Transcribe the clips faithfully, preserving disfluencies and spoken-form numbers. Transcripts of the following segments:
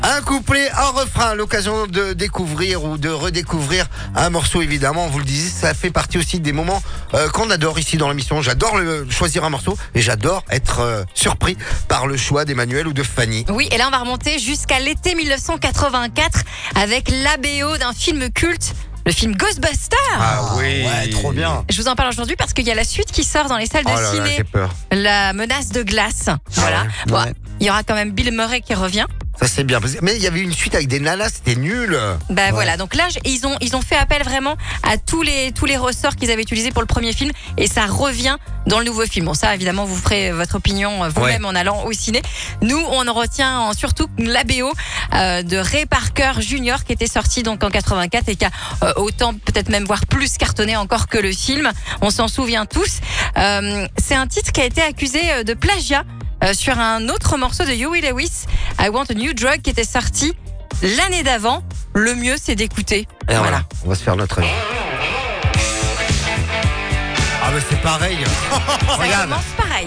Un couplet, un refrain, l'occasion de découvrir ou de redécouvrir un morceau, évidemment. Vous le disiez, ça fait partie aussi des moments euh, qu'on adore ici dans l'émission. J'adore le, choisir un morceau et j'adore être euh, surpris par le choix d'Emmanuel ou de Fanny. Oui, et là on va remonter jusqu'à l'été mille neuf cent quatre-vingt-quatre avec l'A B O d'un film culte. Le film Ghostbusters. Ah oui, ouais, trop bien. Je vous en parle aujourd'hui parce qu'il y a la suite qui sort dans les salles de Oh là là, ciné. j'ai peur. La menace de glace. Voilà. ouais. Bon, Ouais. il y aura quand même Bill Murray qui revient. Ça c'est bien. Mais il y avait une suite avec des nanas, c'était nul. Bah Ouais. voilà. Donc là, j- ils ont ils ont fait appel vraiment à tous les tous les ressorts qu'ils avaient utilisés pour le premier film et ça revient dans le nouveau film. Bon, ça évidemment, vous ferez votre opinion euh, vous-même en allant au ciné. Nous, on en retient en- surtout l'A B O euh, de Ray Parker Junior qui était sorti donc en quatre-vingt-quatre et qui a euh, autant peut-être même voire plus cartonné encore que le film. On s'en souvient tous. Euh, c'est un titre qui a été accusé euh, de plagiat euh, sur un autre morceau de Huey Lewis, I Want a New Drug, qui était sorti l'année d'avant. Le mieux, c'est d'écouter. Et voilà. Voilà. On va se faire notre avis. Ah mais c'est pareil. Ça Regarde. commence pareil,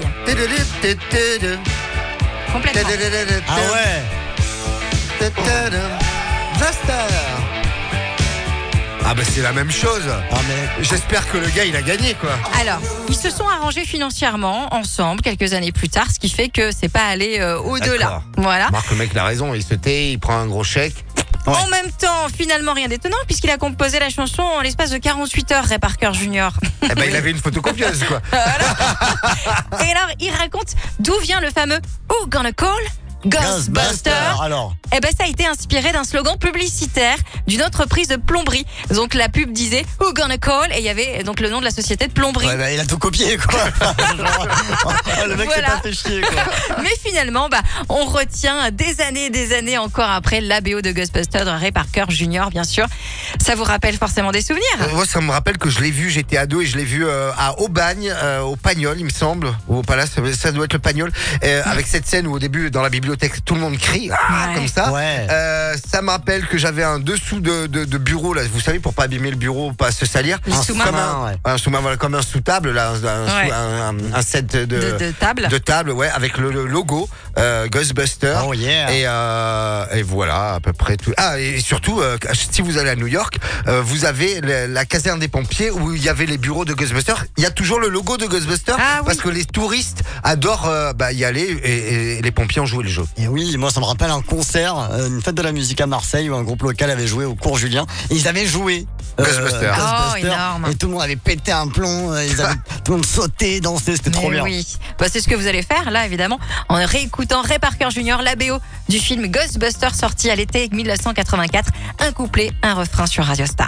complètement. Ah ouais. Buster. Ah bah c'est la même chose. Ah mais J'espère que le gars il a gagné quoi. Alors, ils se sont arrangés financièrement ensemble quelques années plus tard, ce qui fait que c'est pas allé euh, au-delà. D'accord. Voilà. Marc, le mec il a raison, il se tait, il prend un gros chèque. Ouais. En même temps, finalement, rien d'étonnant puisqu'il a composé la chanson en l'espace de quarante-huit heures, Ray Parker Junior Eh ben il avait une photocopieuse quoi. Et alors, il raconte d'où vient le fameux Who Gonna Call Ghostbuster. Alors. Eh ben, ça a été inspiré d'un slogan publicitaire d'une entreprise de plomberie. Donc, la pub disait Who Gonna Call et il y avait donc le nom de la société de plomberie. Ouais, bah, il a tout copié quoi. Genre, le mec s'est Voilà. pas fait chier quoi. Mais finalement, bah, on retient des années et des années encore après l'A B O de Ghostbusters de Ray Parker Junior, bien sûr. Ça vous rappelle forcément des souvenirs? Euh, Moi ça me rappelle que je l'ai vu, j'étais ado et je l'ai vu euh, à Aubagne, euh, au Pagnol il me semble, ou au Palace, ça doit être le Pagnol, euh, avec cette scène où au début dans la bibliothèque tout le monde crie ah, Ouais. comme ça. Ouais. Euh, ça me rappelle que j'avais un dessous de, de, de bureau là, vous savez pour pas abîmer le bureau, pas se salir. Les Un sous-mains. Comme un, sous-main, ouais. un sous-main, voilà, comme un sous-table là, un, un, Ouais. sous- un, un- un set de, De, de table. de table, ouais, avec le, le logo euh, Ghostbusters. Oh yeah. Et, euh, et voilà à peu près tout. Ah et surtout euh, si vous allez à New York, euh, vous avez la, la caserne des pompiers où il y avait les bureaux de Ghostbusters. Il y a toujours le logo de Ghostbusters Ah oui. parce que les touristes adorent euh, bah, y aller et, et les pompiers ont joué le jeu. Et oui, moi ça me rappelle un concert, euh, une fête de la musique à Marseille où un groupe local avait joué au cours Julien. Et ils avaient joué euh, Ghostbusters. Oh, énorme. Et tout le monde avait pété un plomb, euh, ils avaient, tout le monde sauté, dansé, c'était trop Mais bien. oui. Bah, c'est ce que vous allez faire là, évidemment, en réécoutant Ray Parker Junior, l'A B O du film Ghostbusters sorti à l'été mille neuf cent quatre-vingt-quatre. Un couplet, un refrain sur Radio Star.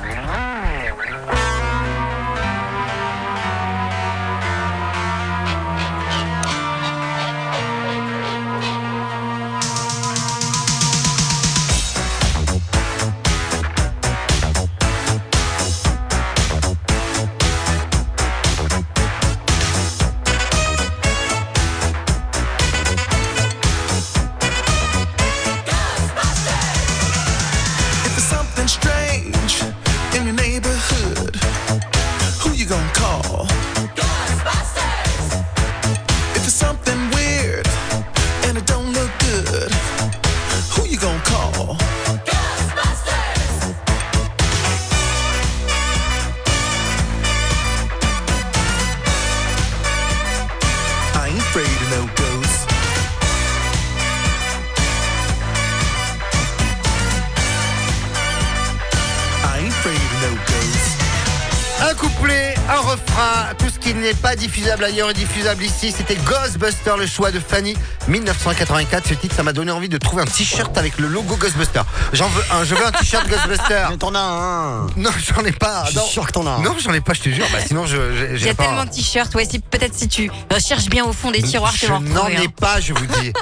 If there's something strange in your neighborhood, who you gonna call? Ghostbusters! If there's something weird and it don't look good, who you gonna call? Ghostbusters! I ain't afraid of no ghosts. I ain't afraid of no ghosts. Un couplet, un refrain, tout ce qui n'est pas diffusable ailleurs est diffusable ici. C'était Ghostbusters, le choix de Fanny, mille neuf cent quatre-vingt-quatre. Ce titre, ça m'a donné envie de trouver un t-shirt avec le logo Ghostbusters. J'en veux un, je veux un t-shirt Ghostbusters. Mais t'en as un. Non, j'en ai pas. Je Non, suis sûr que t'en as un. non j'en ai pas, je te jure. Bah, sinon, je, je- Il y j'ai a pas. tellement de t-shirts. Ouais, si, peut-être si tu recherches bien au fond des tiroirs, tu Je vas en n'en retrouver un. ai pas, je vous dis.